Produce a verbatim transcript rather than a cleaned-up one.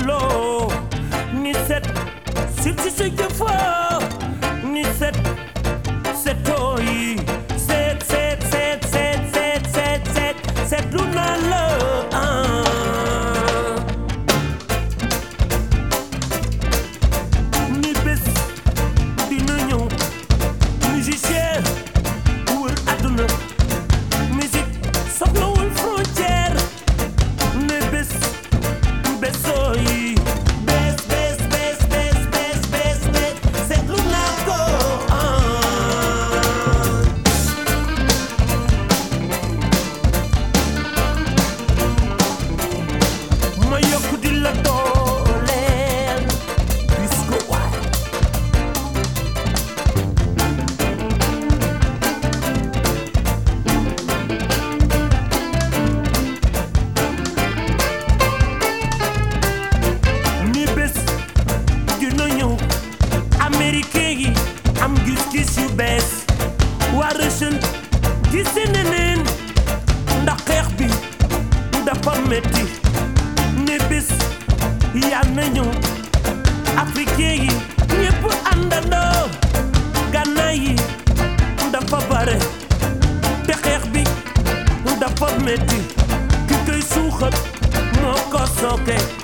delloo ni set sit si sa jëfoo ni set setoo yi set set set set set set set set lu naa la ni bés dina ñëw musicien wër àdduna musique soxlawul frontière ne bés bésoo yi bés bés bés bés bés bés bés seetlu naa ko ma yokk di la dooleel disco waay ni bés dina ñëw américain yi am gis-gis yu bees waa Russian gise neneen ndax xeex bi dafa metti ni bés yaa na ñëw africain yi ñépp àndandoo gànnaay yi dafa bare te xeex bi dafa metti ki koy suuxat moo ko sooke